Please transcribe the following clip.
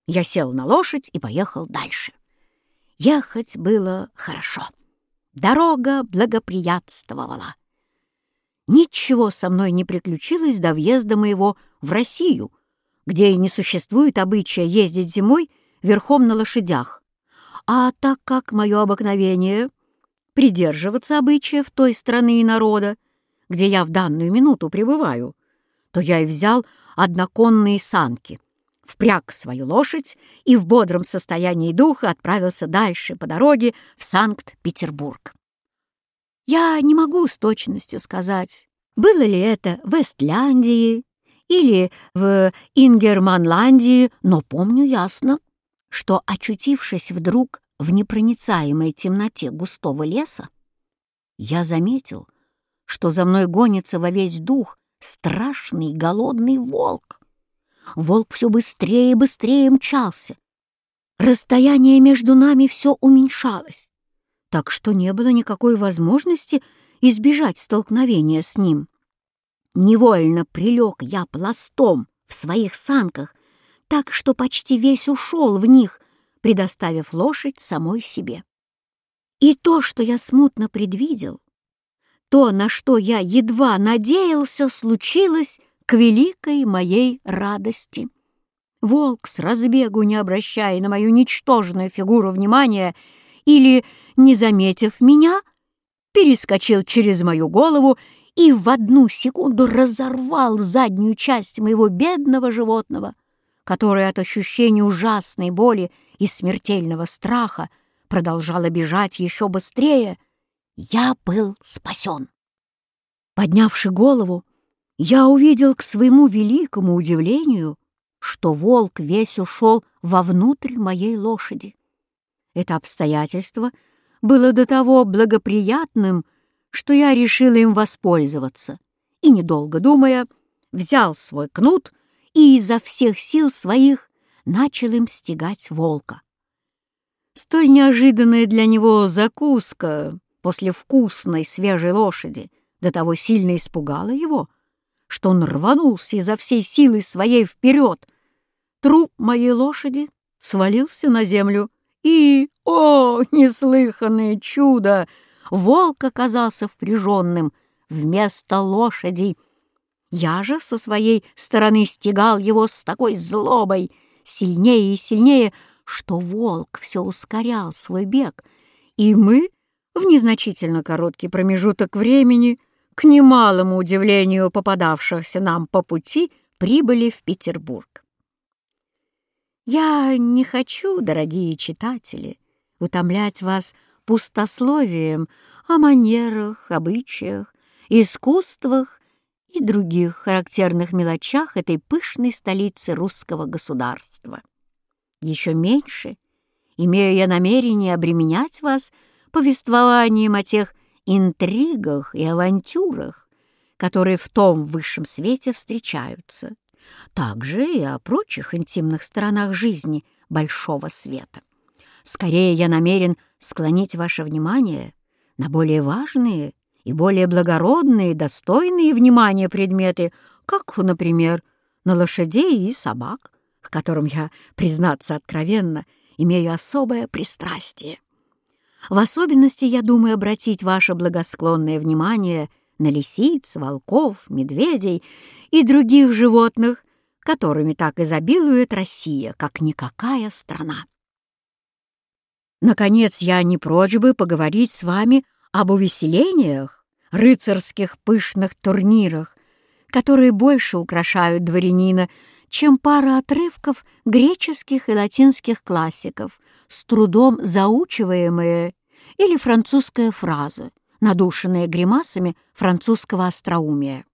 Я сел на лошадь и поехал дальше. Ехать было хорошо. Дорога благоприятствовала. Ничего со мной не приключилось до въезда моего в Россию, где и не существует обычая ездить зимой верхом на лошадях. А так как мое обыкновение придерживаться обычаев той страны и народа, где я в данную минуту пребываю, то я и взял одноконные санки, впряг свою лошадь и в бодром состоянии духа отправился дальше по дороге в Санкт-Петербург. Я не могу с точностью сказать, было ли это в Эстляндии или в Ингерманландии, но помню ясно, что, очутившись вдруг в непроницаемой темноте густого леса, я заметил, что за мной гонится во весь дух страшный голодный волк. Волк все быстрее и быстрее мчался. Расстояние между нами все уменьшалось, так что не было никакой возможности избежать столкновения с ним. Невольно прилег я пластом в своих санках, так что почти весь ушел в них, предоставив лошадь самой себе. И то, что я смутно предвидел, то, на что я едва надеялся, случилось к великой моей радости. Волк, с разбегу не обращая на мою ничтожную фигуру внимания или, не заметив меня, перескочил через мою голову и в одну секунду разорвал заднюю часть моего бедного животного, которое от ощущения ужасной боли и смертельного страха продолжало бежать еще быстрее. Я был спасен. Поднявши голову, я увидел к своему великому удивлению, что волк весь ушел вовнутрь моей лошади. Это обстоятельство было до того благоприятным, что я решил им воспользоваться и, недолго думая, взял свой кнут и изо всех сил своих начал им стегать волка. Столь неожиданная для него закуска после вкусной свежей лошади до того сильно испугала его, что он рванулся изо всей силы своей вперед. Труп моей лошади свалился на землю, и, о, неслыханное чудо, волк оказался впряженным вместо лошади. Я же со своей стороны стегал его с такой злобой, сильнее и сильнее, что волк все ускорял свой бег, и мы в незначительно короткий промежуток времени, к немалому удивлению попадавшихся нам по пути, прибыли в Петербург. Я не хочу, дорогие читатели, утомлять вас пустословием о манерах, обычаях, искусствах и других характерных мелочах этой пышной столицы русского государства. Еще меньше имею я намерение обременять вас повествованием о тех интригах и авантюрах, которые в том высшем свете встречаются, также и о прочих интимных сторонах жизни большого света. Скорее я намерен склонить ваше внимание на более важные и более благородные, достойные внимания предметы, как, например, на лошадей и собак, к которым я, признаться откровенно, имею особое пристрастие. В особенности я думаю обратить ваше благосклонное внимание на лисиц, волков, медведей и других животных, которыми так изобилует Россия, как никакая страна. Наконец, я не прочь бы поговорить с вами об увеселениях, рыцарских пышных турнирах, которые больше украшают дворянина, чем пара отрывков греческих и латинских классиков, с трудом заучиваемые, или французская фраза, надушенная гримасами французского остроумия.